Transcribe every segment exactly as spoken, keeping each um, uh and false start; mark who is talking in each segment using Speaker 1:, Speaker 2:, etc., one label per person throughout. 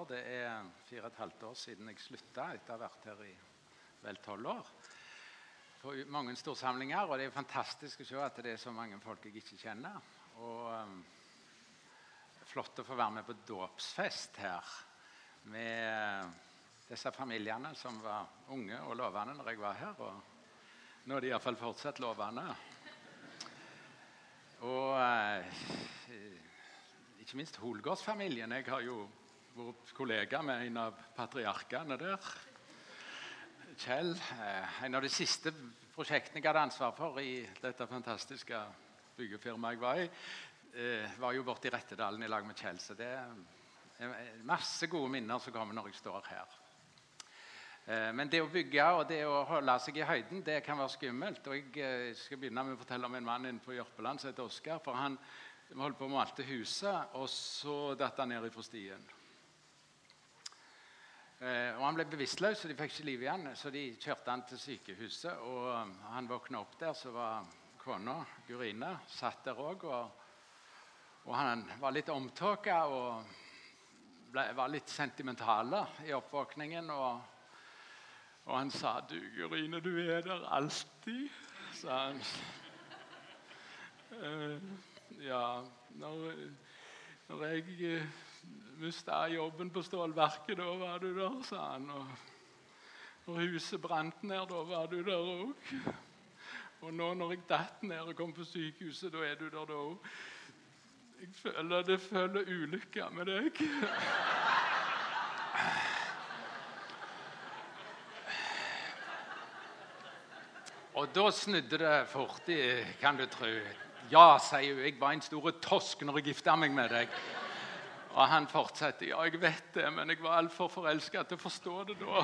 Speaker 1: år. Det er fire og et halvt år siden jeg sluttet etter å ha vært her i vel tolv år. På mange storsamlinger, og det er fantastisk å se at det er så mange folk jeg ikke kjenner. Og um, flott å få være med på dåpsfest her med disse familiene som var unge og lovende når jeg var her, og nå er de i hvert fall fortsatt lovende. Og uh, ikke minst Holgårdsfamilien. Jeg har jo vært kollega med en av patriarkene der, Kjell. En av de siste prosjektene jeg hadde ansvar for i dette fantastiske byggefirmaet jeg var i, var jo borte i Rettedalen i lag med Kjell. Så det er masse gode minner som kommer når jeg står her. Men det å bygge og det å holde seg i høyden, det kan være skummelt. Og jeg skal begynne med å fortelle om en mann inne på Jørpeland som heter Oskar, for han holdt på å malte huset, og så datt han ned fra stien. Eh, og han ble bevisstløs, så de fikk ikke liv igjen, så de kjørte han til sykehuset, og han våknet opp der, så var kona, Gurine, satt der også, og, og han var litt omtåket, og ble, var litt sentimentale i oppvåkningen, og, og han sa, du Gurine, du er der alltid, sa han. Eh, Ja, når, når jeg eh, mistet jobben på stålverket, da var du der, sa han. Og når huset brant ned, da var du der også. Og nå når jeg datt ned og kom på sykehuset, da er du der da også. Jeg føler det føler ulykke med deg. Og da snudde det fort i, kan du tro. Ja, sier hun, jeg var en stor tosk når jeg giftet meg med deg. Og han fortsatte, ja, jeg vet det, men jeg var alt for forelsket til å forstå det da.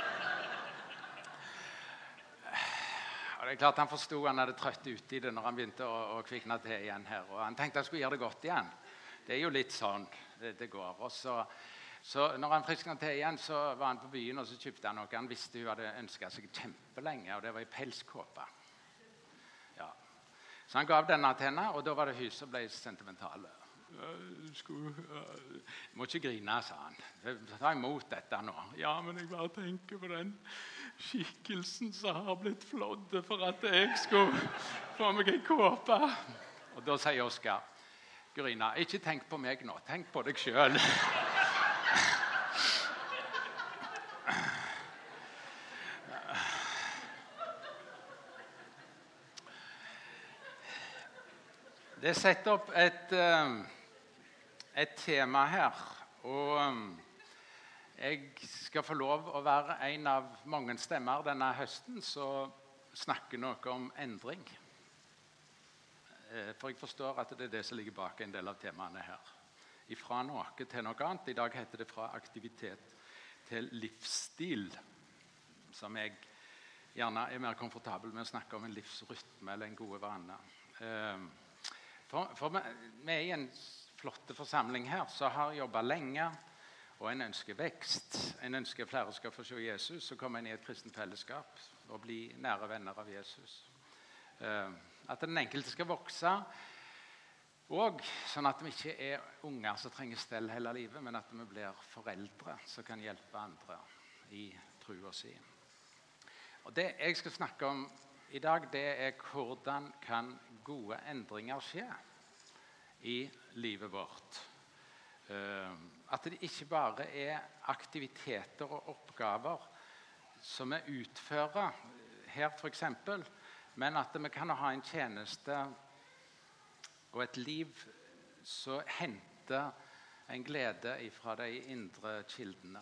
Speaker 1: Og det er klart han forstod, han hadde trøtt ut i det når han begynte å, å kvikne til igjen her. Og han tenkte han skulle gjøre det godt igjen. Det er jo litt sånn det, det går. Og så, så når han frisknet til igjen, så var han på byen, og så kjøpte han noe. Han visste hun hadde ønsket seg kjempelenge, og det var i pelskåpe. Ja. Så han gav denne til henne, og da var det hun som ble sentimentale. Du skulle, uh, må ikke grine, sa han. Ta imot dette nå. Ja, men jeg bare tenker på den skikkelsen som har blitt flådd for at jeg skulle få meg en kåpe. Og da sier Oskar, Gurina, ikke tenk på meg nå, tenk på deg selv. Det setter opp et, et tema her, og jeg skal få lov å være en av mange stemmer denne høsten som snakker noe om endring. For jeg forstår at det er det som ligger bak en del av temaene her. Fra noe til noe annet. I dag heter det fra aktivitet til livsstil, som jeg gjerne er mer komfortabel med å snakke om en livsrytme eller en gode vane. For, for vi er i en flotte forsamling her, så har jobbet lenge, og en ønsker vekst. En ønsker flere skal få se Jesus, og komme inn i et kristent fellesskap, og bli nære venner av Jesus. Uh, at den enkelte skal vokse, og sånn at vi ikke er unger som trenger stell hele livet, men at vi blir foreldre som kan hjelpe andre i trua si. Og det jeg skal snakke om i dag, det er hvordan kan gode endringer skje i livet vårt. Uh, at det ikke bare er aktiviteter og oppgaver som vi utfører her for eksempel, men at vi kan ha en tjeneste og et liv som henter en glede fra de indre kildene.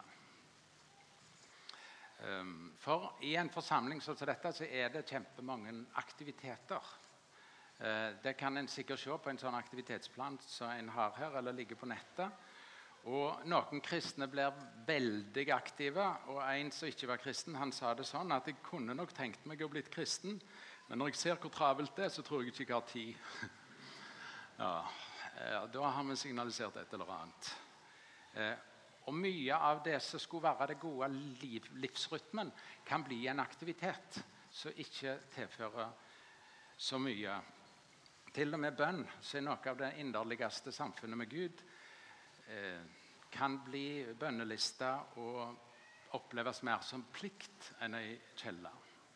Speaker 1: Um, for i en forsamling som dette så er det kjempemange aktiviteter. Uh, det kan en sikkert se på en sånn aktivitetsplan som en har her, eller ligger på nettet. Og noen kristne blir veldig aktive, og en som ikke var kristen, han sa det sånn at jeg kunne nok tenkt meg å bli kristen, men når jeg ser hvor travelt det er, så tror jeg ikke jeg har tid. Ja, uh, da har vi signalisert et eller annet. Uh, Og mye av det som skulle være det gode liv, livsrytmen kan bli en aktivitet som ikke tilfører så mye. Til og med bønn, som er noe av det inderligste samfunnet med Gud, eh, kan bli bønnelista og oppleves mer som plikt enn en kjelle.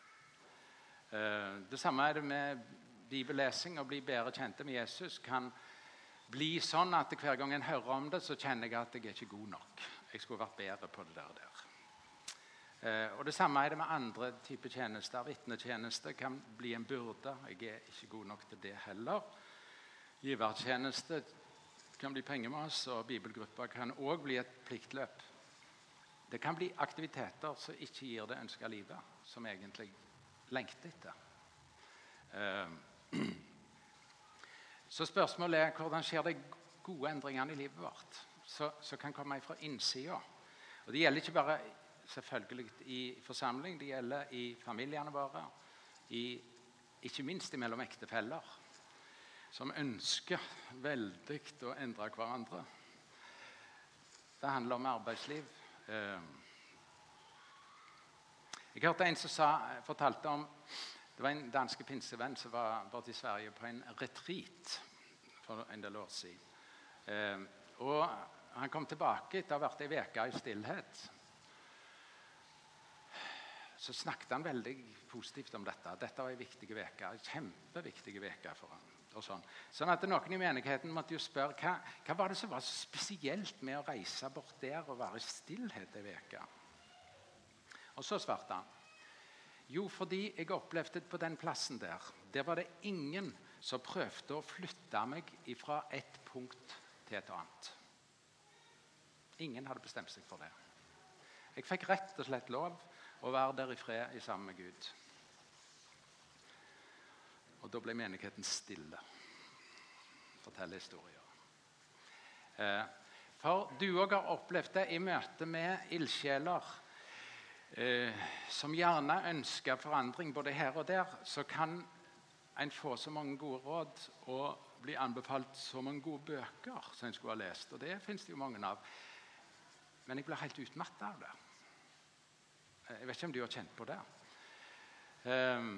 Speaker 1: Det samme er det med bibellesing. Å bli bedre kjent med Jesus kan bli sånn at hver gang jeg hører om det, så kjenner jeg at jeg er ikke god nok. Jeg skulle vært bedre på det der og der. Og det samme er det med andre typer tjenester. Vitnetjeneste kan bli en byrde. Jeg er ikke god nok til det heller. Givertjeneste kan bli pengemas, og bibelgrupper kan også bli et pliktløp. Det kan bli aktiviteter som ikke gir det ønskede livet, som egentlig lengter etter. Så spørsmålet er, hvordan skjer det gode endringene i livet vårt, som kan komme fra innsiden? Og det gjelder ikke bare selvfølgelig i forsamling, det gjelder i familiene våre, i, ikke minst mellom ektefeller, som ønsker veldig å endre hverandre. Det handler om arbeidsliv. Jeg hørte en som sa, fortalte om, det var en dansk pinsevenn som var borte i Sverige på en retreat for en del år siden. Og han kom tilbake etter å ha vært en veke i stillhet. Så snakket han veldig positivt om dette. Dette var en viktig veke, en kjempeviktig veke for han. Og sånn. sånn at noen i menigheten måtte jo spørre, hva, hva var det som var så spesielt med å reise bort der og være i stillhet en veke? Og så svarte han, jo, fordi jeg opplevde på den plassen der, der var det ingen som prøvde å flytte meg fra et punkt til et annet. Ingen hadde bestemt seg for det. Jeg fikk rett og slett lov å være der i fred i sammen med Gud. Og da ble menigheten stille. Fortell historier. Eh, for du også har opplevd det i møte med ildsjeler eh, som gjerne ønsker forandring både her og der, så kan en få så mange gode råd og bli anbefalt så mange gode bøker som en skulle ha lest. Og det finnes det jo mange av. Men jeg ble helt utmattet av det. Jeg vet ikke om du har kjent på det. Eh,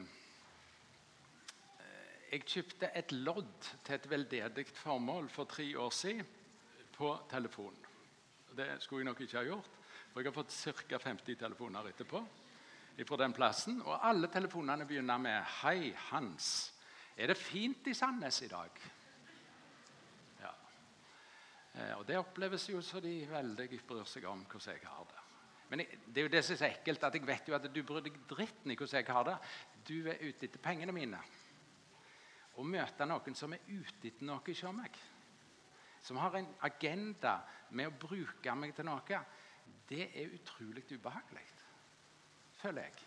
Speaker 1: Jeg kjøpte et lodd til et veldedig formål for tre år siden på telefon. Det skulle jeg nok ikke ha gjort, for jeg har fått ca. femti telefoner etterpå fra den plassen, og alle telefonene begynner med «Hei, Hans, er det fint i Sandnes i dag?» Ja. Og det oppleves jo så de veldig bryr seg om hvordan jeg har det. Men det er jo det som er så ekkelt, at jeg vet jo at du bryr deg dritten i hvordan jeg har det. Du er ute etter pengene mine. Å møte noen som er ute etter noe hos meg, som har en agenda med å bruke meg til noe, det er utrolig ubehagelig, føler jeg.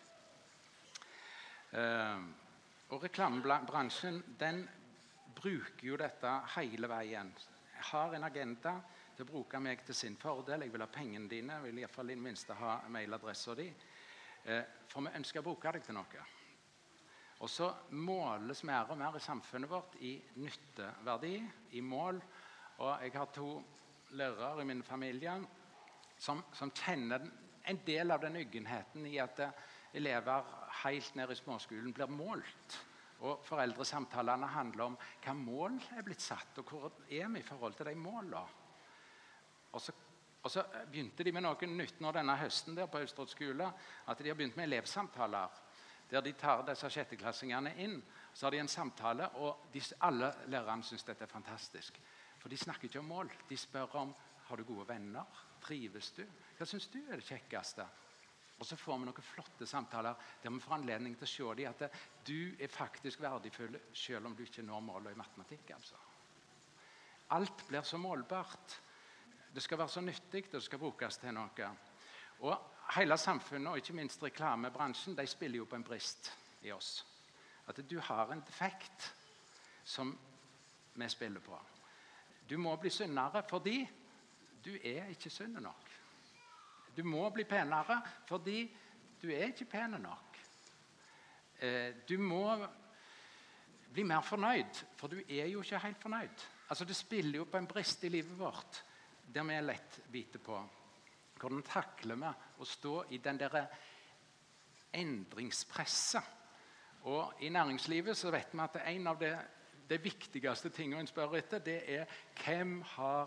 Speaker 1: Uh, og reklamebransjen, den bruker jo dette hele veien. Jeg har en agenda til å bruke meg til sin fordel. Jeg vil ha pengene dine, jeg vil i hvert fall i det minste ha mailadressen din, uh, for vi ønsker å bruke deg til noe. Og så måles mer og mer i samfunnet vårt i nytteverdi, i mål. Og jeg har to lærere i min familie som, som kjenner en del av den yggenheten i at elever helt ned i småskolen blir målt. Og foreldresamtalene handler om hva mål er blitt satt, og hvor er vi i forhold til de målene. Og så, og så begynte de med noe nytt nå denne høsten der på Østrot skole, at de har begynt med elevsamtaler, der de tar disse sjetteklassingene inn, så har de en samtale, og de, alle lærerne synes dette er fantastisk. For de snakker ikke om mål. De spør om, har du gode venner? Trives du? Hva synes du er det kjekkeste? Og så får vi noen flotte samtaler, der vi får anledning til å se dem, at du er faktisk verdifull, selv om du ikke når målet i matematikk, altså. Alt blir så målbart. Det skal være så nyttig, det skal brukes til noe. Og hele samfunnet, og ikke minst reklamebransjen, de spiller jo på en brist i oss. At du har en defekt som vi spiller på. Du må bli sunnere fordi du er ikke sunn nok. Du må bli penere fordi du er ikke pen nok. Du må bli mer fornøyd, for du er jo ikke helt fornøyd. Altså, det spiller jo på en brist i livet vårt, der vi er lett vite på. Hvordan takler vi å stå i den der endringspresset? Og i næringslivet så vet vi at en av det, det viktigste tingene en spør etter, det er hvem har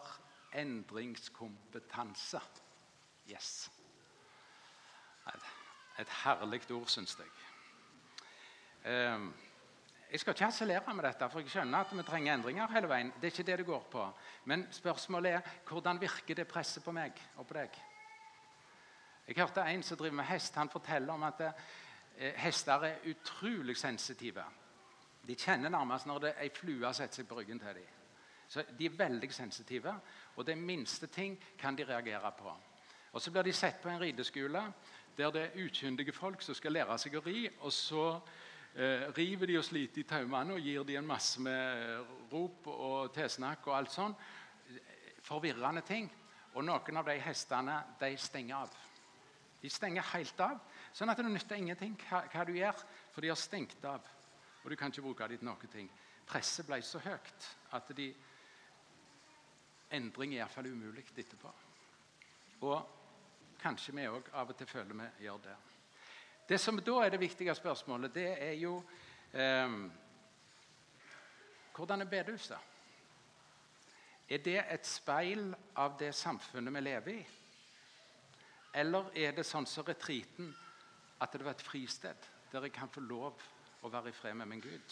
Speaker 1: endringskompetanse. Yes. Et, et herlig ord, synes jeg. Um, jeg skal ikke harselere med dette, for jeg skjønner at vi trenger endringer hele veien. Det er ikke det det går på. Men spørsmålet er, hvordan virker det presset på meg og på deg? Jeg hørte en som driver med hest. Han forteller om at eh, hester er utrolig sensitive. De kjenner nærmest når det er en flue setter seg på ryggen til dem. Så de er veldig sensitive, og det minste ting kan de reagere på. Og så blir de sett på en rideskole, der det er ukyndige folk som skal lære seg å ri, og så eh, river de og sliter i taumene og gir de en masse med rop og tilsnakk og alt sånn. Forvirrende ting. Og noen av de hestene, de stenger av. De stenger helt av, sånn at det nytter ingenting hva, hva du gjør, for de har stengt av, og du kan ikke bruke dem til noen ting. Presset ble så høyt at de endring er i hvert fall umulig etterpå. Og kanskje vi også av og til føler vi gjør det. Det som da er det viktige spørsmålet, det er jo eh, hvordan er bedehuset? Er det et speil av det samfunnet vi lever i? Eller er det sånn som retriten, at det var et fristed der jeg kan få lov å være i fred med min Gud?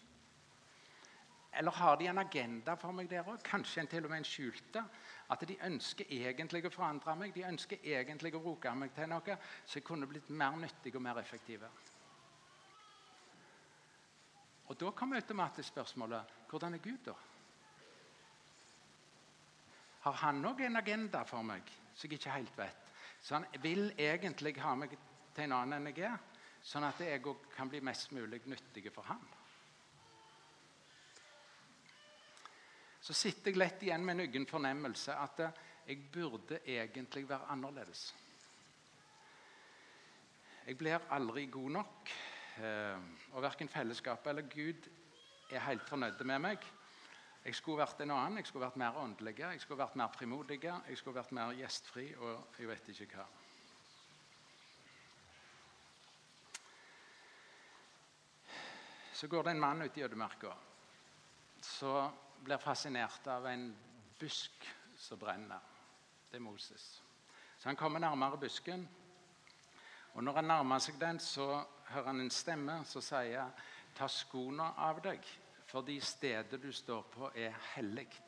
Speaker 1: Eller har de en agenda for meg der også? Kanskje en til og med en skjulte? At de ønsker egentlig å forandre meg, de ønsker egentlig å bruke meg til noe, så jeg kunne blitt mer nyttig og mer effektiv. Og da kommer automatisk spørsmålet, hvordan er Gud da? Har han også en agenda for meg, som jeg ikke helt vet? Så han vil egentlig ha meg til en annen enn jeg er, sånn at jeg også kan bli mest mulig nyttig for han. Så sitter jeg lett igjen med en egen fornemmelse at jeg burde egentlig være annerledes. Jeg blir aldri god nok, og hverken fellesskapet eller Gud er helt fornøyd med meg. Jeg skulle vært en annen, jeg skulle vært mer åndelig, jeg skulle vært mer frimodig, jeg skulle vært mer gjestfri, og jeg vet ikke hva. Så går det en mann ut i ødemarka, så blir fascinert av en busk som brenner. Det er Moses. Så han kommer nærmere busken, og når han nærmer seg den, så hører han en stemme som sier, ta skoene av deg, fordi stedet du står på er helligt.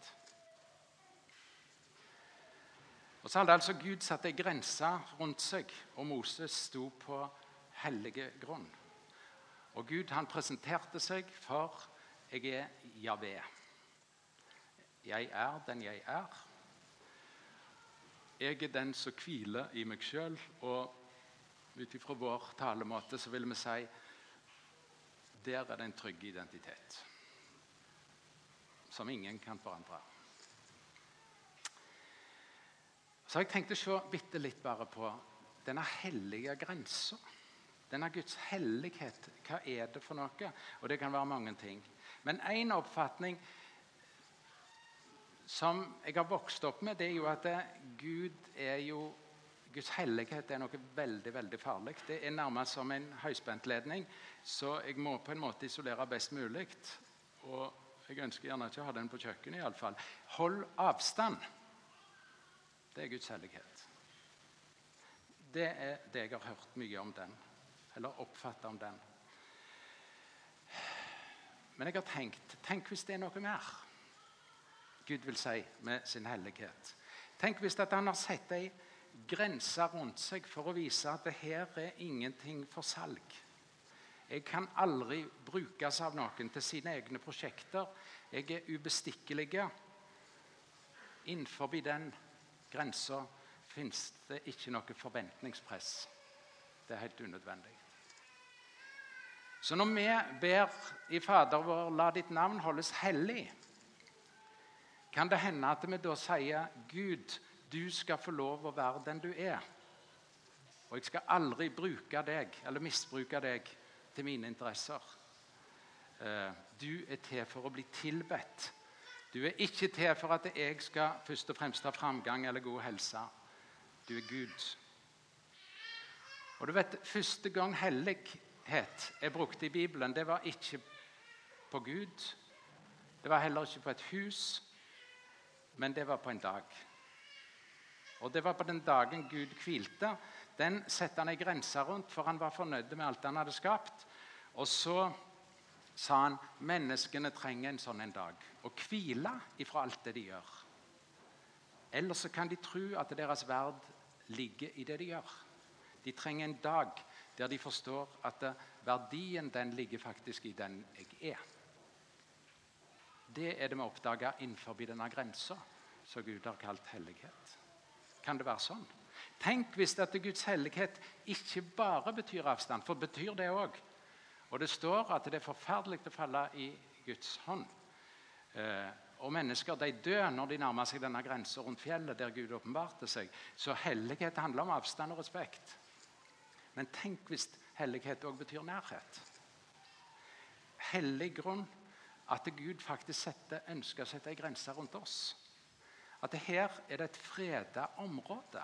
Speaker 1: Og så hadde altså Gud satt en grense rundt seg, og Moses sto på hellige grunn. Og Gud han presenterte seg for, jeg er Javé. Jeg er den jeg er. Jeg er den som hviler i meg selv, og utifra vår talemåte så vil vi si, der er det en trygg identitet, som ingen kan forandre. Så har jeg tenkt å se bitte litt bare på denne hellige grensen. Denne Guds hellighet, hva er det for noe? Og det kan være mange ting. Men en oppfatning som jeg har vokst opp med, det er jo at Gud er jo, Guds hellighet er noe veldig, veldig farlig. Det er nærmest som en høyspentledning, så jeg må på en måte isolere best mulig. Og jeg ønsker gjerne ikke å ha den på kjøkkenet i alle fall. Hold avstand. Det er Guds hellighet. Det er det jeg har hørt mye om den, eller oppfattet om den. Men jeg har tenkt, tenk hvis det er noe mer Gud vil si med sin hellighet. Tenk hvis at han har sett en grense rundt seg for å vise at det her er ingenting for salg. Jeg kan aldri brukes av noen til sine egne prosjekter. Jeg er ubestikkelig. Innenfor den grensen finnes det ikke noe forventningspress. Det er helt unødvendig. Så når vi ber i Fader vår, la ditt navn holdes hellig, kan det hende at vi da sier, Gud, du skal få lov å være den du er. Og jeg skal aldri bruke deg, eller misbruke deg til mine interesser. Du er til for å bli tilbedt. Du er ikke til for at jeg skal først og fremst ha framgang eller god helse. Du er Gud. Og du vet, første gang hellighet er brukt i Bibelen, det var ikke på Gud. Det var heller ikke på et hus. men det var på en dag. Og det var på den dagen Gud hvilte. Den satte han en grense rundt, for han var fornøyd med alt han hadde skapt. Og så sa han, menneskene trenger en sånn en dag, å hvile ifra alt det de gjør. Ellers så kan de tro at deres verd ligger i det de gjør. De trenger en dag der de forstår at verdien den ligger faktisk i den jeg er. Det er det vi oppdager innenfor denne grensen, som Gud har kalt hellighet. Kan det være sånn? Tenk hvis at Guds hellighet ikke bare betyr avstand, for det betyr det også. Og det står at det er forferdelig å falle i Guds hånd. Eh, og mennesker de dør når de nærmer seg denne grensen rundt fjellet der Gud åpenbarte seg. Så hellighet handler om avstand og respekt. Men tenk hvis hellighet også betyr nærhet. Hellig grunn at Gud faktisk setter, ønsker å sette en grense rundt oss. At det her er det et fredet område.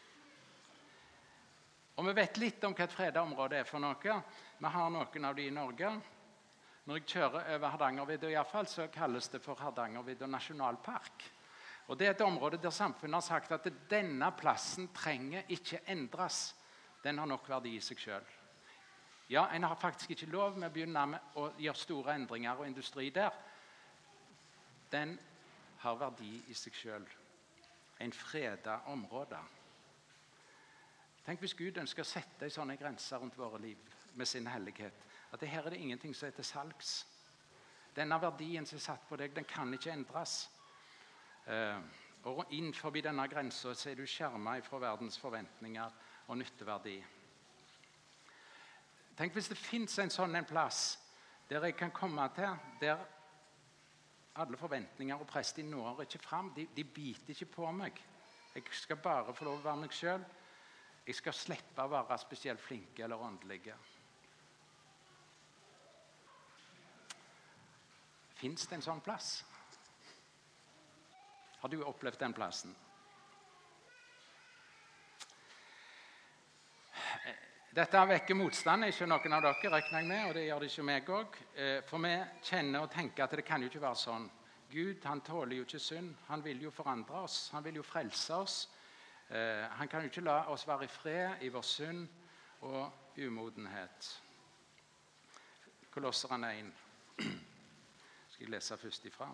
Speaker 1: Og vi vet litt om hva et fredet område er for noe. Vi har noen av de i Norge. Når jeg kjører over Hardangervidda i hvert fall, så kalles det for Hardangervidda nasjonalpark. Og det er et område der samfunnet har sagt at denne plassen trenger ikke endres. Den har nok verdi i seg selv. Ja, en har faktisk ikke lov med å begynne med å gjøre store endringer og industri der. Den har verdi i seg selv. En fredet område. Tenk hvis Gud ønsker å sette en sånne grenser rundt våre liv med sin hellighet. At det her er det ingenting som er til salgs. Denne verdien som er satt på deg, den kan ikke endres. Eh, og innenfor denne grensen så er du skjermet fra verdens forventninger og nytteverdi. Tenk hvis det finnes en sånn en plass der jeg kan komme til, der alle forventninger og press de når ikke frem. De, de biter ikke på meg. Jeg skal bare få lov å være meg selv. Jeg skal slippe å være spesielt flinke eller åndelige. Finnes det en sånn plass? Har du opplevd den plassen? Dette vekker motstand, ikke noen av dere, regner jeg med, og det gjør det ikke meg også. For vi kjenner og tenker at det kan jo ikke være sånn. Gud, han tåler jo ikke synd. Han vil jo forandre oss. Han vil jo frelse oss. Han kan jo ikke la oss være i fred i vår synd og umodenhet. Kolosserne én. Skal jeg lese først ifra.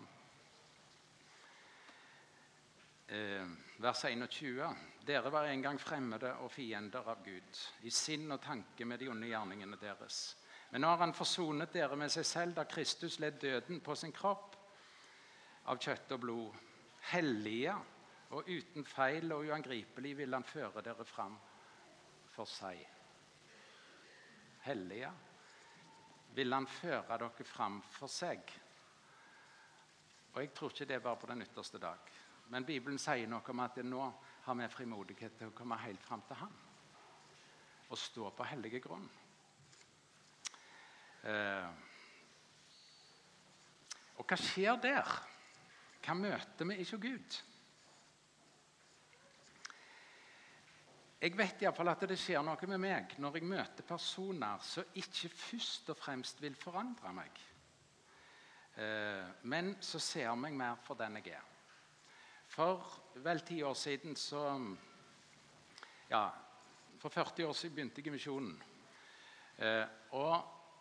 Speaker 1: Eh, vers enogtjue. Dere var en gang fremmede og fiender av Gud, i sinn og tanke med de onde gjerningene deres. Men nå har han forsonet dere med seg selv, da Kristus led døden på sin kropp av kjøtt og blod. Hellige og uten feil og uangripelig vil han føre dere fram for seg. Hellige vil han føre dere fram for seg. Og jeg tror ikke det var på den ytterste dag. Men Bibelen sier noe om at nå har vi frimodighet til å komme helt frem til ham. Og stå på hellige grunn. Eh. Og hva skjer der? Hva møter vi ikke Gud? Jeg vet i hvert fall at det skjer noe med meg når jeg møter personer som ikke først og fremst vil forandre meg. Eh. Men så ser jeg meg mer for den jeg er. For vel ti år siden så, ja, for førti år siden begynte jeg i misjonen. Eh, og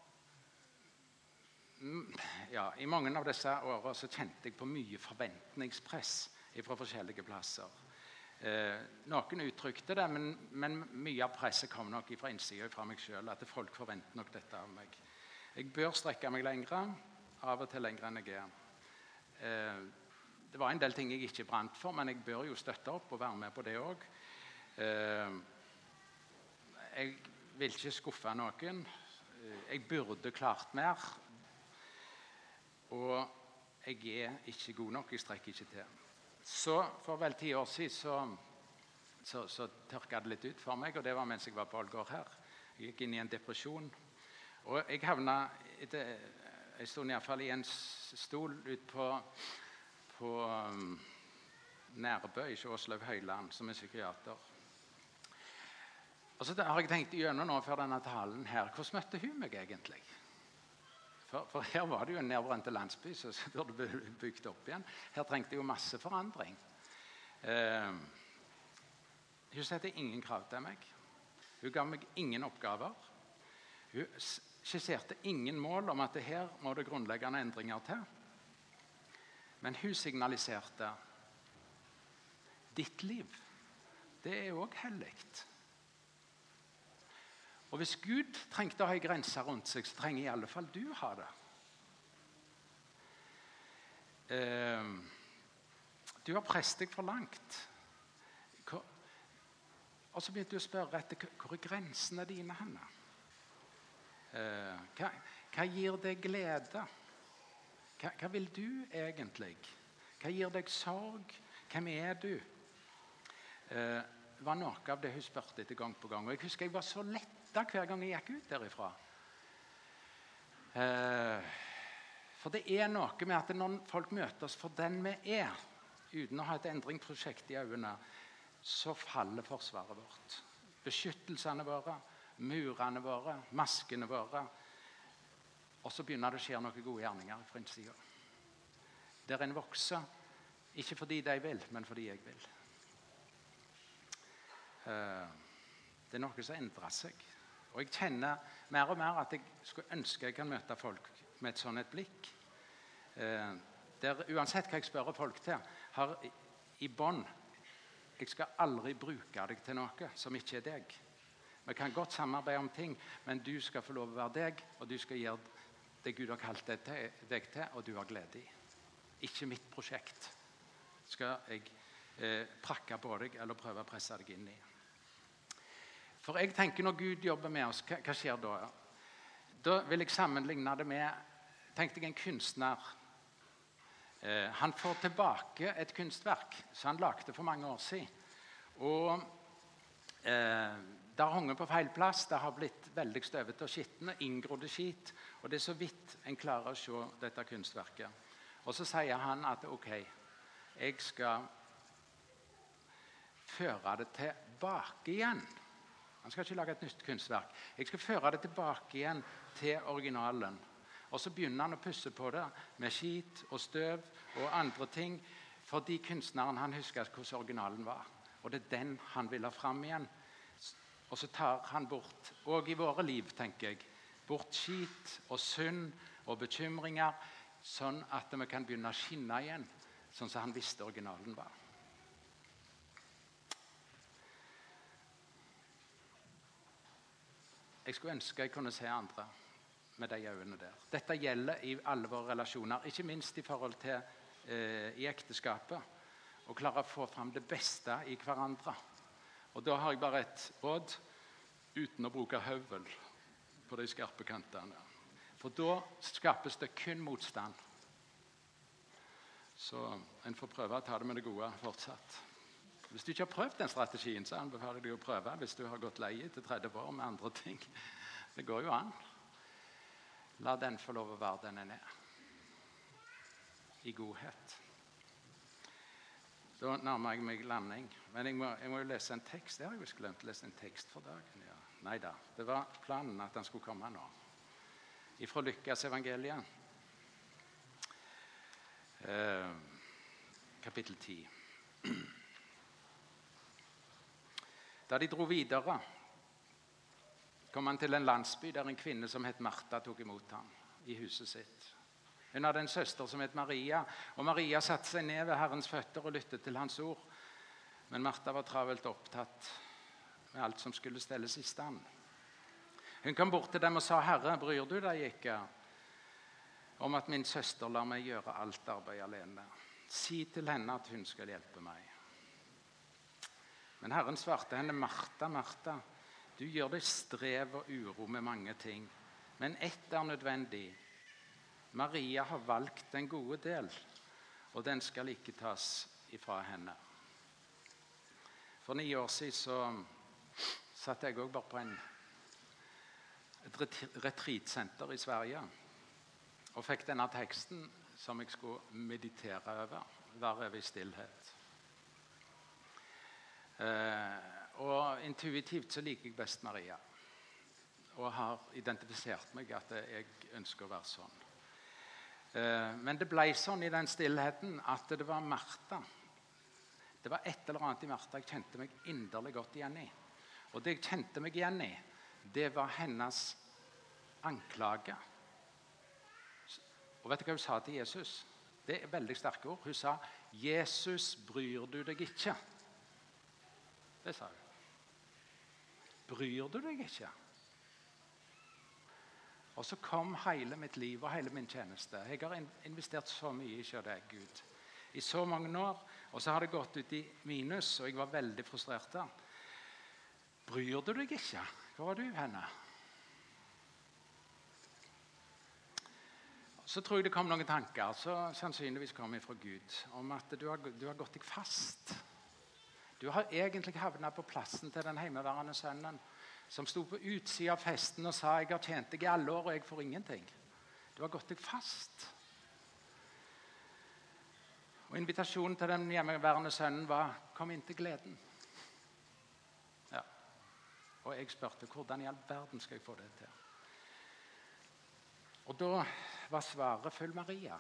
Speaker 1: ja, i mange av disse årene så kjente jeg på mye forventningspress fra forskjellige plasser. Eh, noen uttrykte det, men, men mye av presset kom nok fra innsiden fra meg selv, at folk forventer nok dette av meg. Jeg bør strekke meg lengre, av og til lengre enn jeg er. Eh, Det var en del ting jeg ikke brant for, men jeg bør jo støtte opp og være med på det også. Jeg vil ikke skuffe noen. Jeg burde klart mer. Og jeg er ikke god nok, jeg strekker ikke til. Så for vel ti år siden så, så, så tørket det litt ut for meg, og det var mens jeg var på Ålgård her. Jeg gikk inn i en depresjon. Og jeg havnet etter, jeg stod i hvert fall i en stol ut på på um, Nærbø, ikke Åslaug Høyland, som er psykiater. Og så har jeg tenkt gjennom nå for denne talen her, hvordan møtte hun meg egentlig? For, for her var det jo en nedbrente landsby, så da ble det bygd opp igjen. Her trengte jo masse forandring. Eh, hun satte ingen krav til meg. Hun ga meg ingen oppgaver. Hun skisserte ingen mål om at det her må det grunnleggende endringer til. Men hun signaliserte ditt liv, det er jo også helligt. Og hvis Gud trengte å ha en grense rundt seg, så trenger i alle fall du ha det. Eh, du har presset deg for langt. Hvor, og så begynte du å spørre etter hvor er grensene dine henne? Eh, hva, hva gir deg glede? Hva, hva vil du egentlig? Hva gir deg sorg? Hvem er du? Eh, var noe av det hun spørte etter gang på gang. Og jeg husker jeg var så letta hver gang jeg gikk ut derifra. Eh, for det er noe med at når folk møter oss for den vi er, uten å ha et endringsprosjekt i øynene, så faller forsvaret vårt. Beskyttelsene våre, murene våre, maskene våre. Og så begynner det å skje noen gode gjerninger fra innsiden. Der en vokser, ikke fordi de vil, men fordi jeg vil. Det er noe som endrer seg. Og jeg kjenner mer og mer at jeg skulle ønske jeg kan møte folk med et sånt et blikk. Der uansett hva jeg spør folk til, har i bånd, jeg skal aldri bruke deg til noe som ikke er deg. Vi kan godt samarbeide om ting, men du skal få lov å være deg, og du skal gjøre det Gud har kalt deg til, deg til, og du har glede i. Ikke mitt prosjekt skal jeg eh, prakke på deg eller prøve å presse deg inn i. For jeg tenker når Gud jobber med oss, hva, hva skjer da? Da vil jeg sammenligne det med, tenkte jeg en kunstner. Eh, han får tilbake et kunstverk som han lagde for mange år siden. Og eh, det har hengt på feil plass, det har blitt veldig støvete og skittende, inngrodde skit, og det er så vidt en klarer å se dette kunstverket. Og så sier han at ok, jeg skal føre det tilbake igjen. Han skal ikke lage et nytt kunstverk. Jeg skal føre det tilbake igjen til originalen. Og så begynner han å pusse på det med skit og støv og andre ting, fordi kunstneren han husker hvordan originalen var. Og det er den han vil ha frem igjen. Og så tar han bort, og i våre liv, tenker jeg, bort skit og synd og bekymringer, sånn at vi kan begynne å skinne igjen, sånn som han visste originalen var. Jeg skulle ønske jeg kunne se andre med de øynene der. Dette gjelder i alle våre relasjoner, ikke minst i forhold til eh, i ekteskapet, å klare å få frem det beste i hverandre. Og da har jeg bare et råd, uten å bruke høvel på de skarpe kantene. For da skapes det kun motstand. Så en får prøve å ta det med det gode fortsatt. Hvis du ikke har prøvd den strategien, så anbefaler jeg deg å prøve hvis du har gått leie til tretti år med andre ting. Det går jo an. La den få lov å være den en er. I godhet. Da nærmer jeg meg landing. Men jeg må, jeg må jo lese en tekst. Jeg har jo glemt å lese en tekst for dagen. Ja. Neida, det var planen at den skulle komme nå. Ifra Lukas evangeliet. Eh, kapittel ti. Da de dro videre, kom han til en landsby der en kvinne som het Martha tok imot ham i huset sitt. Hun hadde en søster som het Maria, og Maria satte seg ned ved Herrens føtter og lyttet til hans ord. Men Martha var travelt opptatt med alt som skulle stelles i stand. Hun kom bort til dem og sa, Herre, bryr du deg ikke om at min søster lar meg gjøre alt arbeid alene? Si til henne at hun skal hjelpe meg. Men Herren svarte henne, Martha, Martha, du gjør deg strev og uro med mange ting, men ett er nødvendig. Maria har valgt den gode del, og den skal ikke tas ifra henne. For ni år siden så satt jeg også bare på en, et retreatsenter i Sverige, og fikk denne teksten som jeg skulle meditere over, være over i stillhet. Uh, og intuitivt så liker jeg best Maria. og har identifisert meg at jeg ønsker å være sånn. Eh, men det ble sånn i den stillheten at det var Martha. Det var et eller annet i Martha jeg kjente meg inderlig godt igjen i. Og det jeg kjente meg igjen i, det var hennes anklage. Og vet du hva hun sa til Jesus? Det er veldig sterke ord. Hun sa, Jesus, bryr du deg ikke? Det sa hun. Bryr du deg ikke? Og så kom hele mitt liv og hele min tjeneste. Jeg har investert så mye i deg, Gud. I så mange år, og så har det gått ut i minus, og jeg var veldig frustrert der. Bryr du deg ikke? Hvor var du henne? Så tror jeg det kom noen tanker, så sannsynligvis kom jeg fra Gud, om at du har, du har gått deg fast. Du har egentlig havnet på plassen til den hjemmeværende sønnen, som sto på utsida av festen og sa, jeg har tjent deg i alle år, og jeg får ingenting. Du har gått deg fast. Og invitasjonen til den hjemmeværende sønnen var, kom inn til gleden. Ja. Og jeg spurte, hvordan i all verden skal jeg få det til? Og da var svaret følg Maria.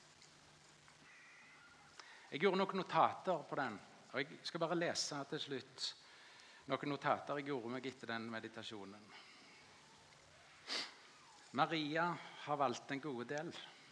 Speaker 1: Jeg gjorde noen notater på den, og jeg skal bare lese til slutt noen notater jeg gjorde meg etter den meditasjonen. Maria har valgt den gode del.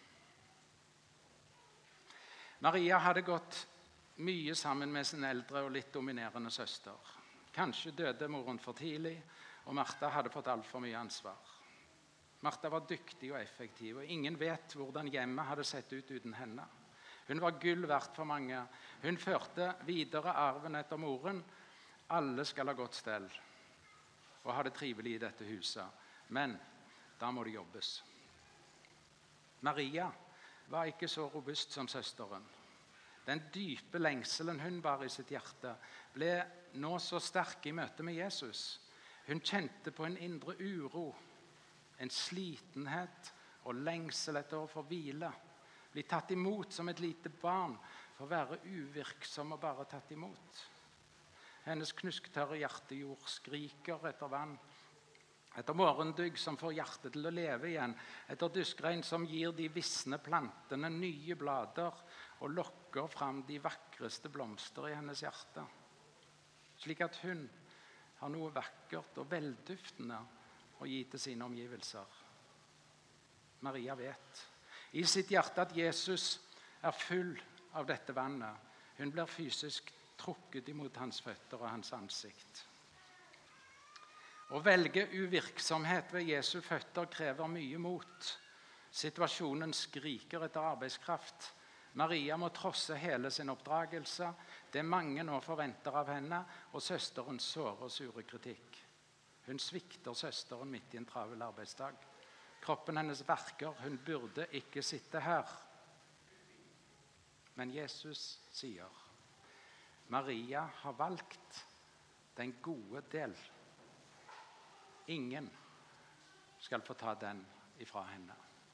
Speaker 1: Maria hadde gått mye sammen med sin eldre og litt dominerende søster. Kanskje døde moren for tidlig, og Martha hadde fått alt for mye ansvar. Martha var dyktig og effektiv, og ingen vet hvordan hjemmet hadde sett ut uten henne. Hun var gull verdt for mange. Hun førte videre arven etter moren. Alle skal ha godt stell og ha det trivelig i dette huset. Men da må det jobbes. Maria var ikke så robust som søsteren. Den dype lengselen hun bar i sitt hjerte, ble nå så sterk i møte med Jesus. Hun kjente på en indre uro, en slitenhet og lengsel etter å få hvile. Bli tatt imot som et lite barn, for å være uvirksom og bare tatt imot. Hennes knusktørre hjertejord skriker etter vann, etter morgendygg som får hjertet til å leve igjen, etter duskregn som gir de visne plantene nye blader og lokker fram de vakreste blomster i hennes hjerte. Slik at hun har noe vakkert og velduftende å gi til sine omgivelser. Maria vet i sitt hjerte at Jesus er full av dette vannet. Hun blir fysisk trukket imot hans føtter og hans ansikt. Å velge uvirksomhet ved Jesu føtter krever mye mot. Situasjonen skriker etter arbeidskraft. Maria må trosse hele sin oppdragelse, det mange nå forventer av henne, og søsterens såre og sure kritikk. Hun svikter søsteren midt i en travel arbeidsdag. Kroppen hennes verker, hun burde ikke sitte her. Men Jesus sier, Maria har valgt den gode del. Ingen skal få ta den ifra henne.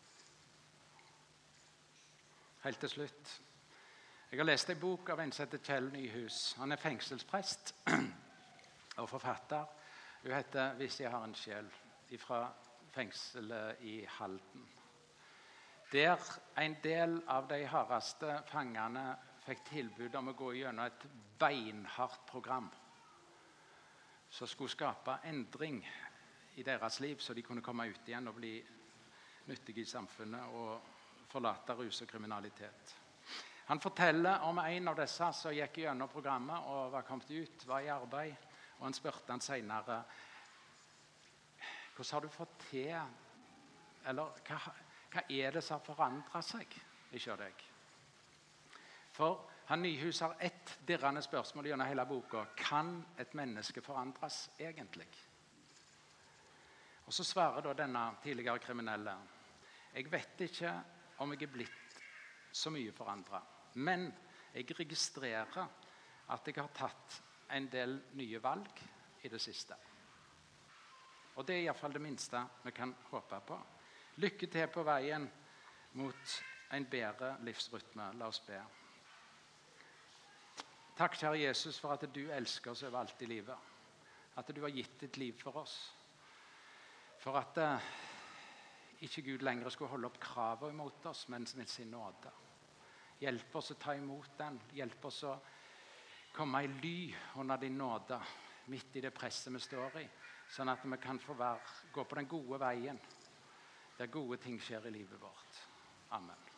Speaker 1: Helt til slutt. Jeg har lest en bok av en som heter Kjell Nyhus. Han er fengselsprest og forfatter. Hun heter Hvis jeg har en sjel, fra fengselet i Halden. Der en del av de hardeste fangene fikk tilbud om å gå gjennom et beinhardt program som skulle skape endring i deres liv, så de kunne komme ut igjen og bli nyttige i samfunnet og forlate rus og kriminalitet. Han forteller om en av disse som gikk gjennom programmet og var kommet ut, var i arbeid, og han spurte han senere, hvordan har du fått til, eller hva, hva er det som har forandret seg ikke deg? For han Nyhus har ett dirrende spørsmål gjennom hele boka. Kan et menneske forandres egentlig? Og så svarer da denne tidligere kriminelle. Jeg vet ikke om jeg er blitt så mye forandret, men jeg registrerer at jeg har tatt en del nye valg i det siste. Og det er i hvert fall det minste vi kan håpe på. Lykke til på veien mot en bedre livsrytme. La oss be. Takk, kjære Jesus, for at du elsker oss over alt i livet. At du har gitt ditt liv for oss. For at eh, ikke Gud lenger skulle holde opp kravet imot oss, men med sin nåde. Hjelp oss å ta imot den. Hjelp oss å komme i ly under din nåde, midt i det presset vi står i, sånn at vi kan få være, gå på den gode veien, der gode ting skjer i livet vårt. Amen.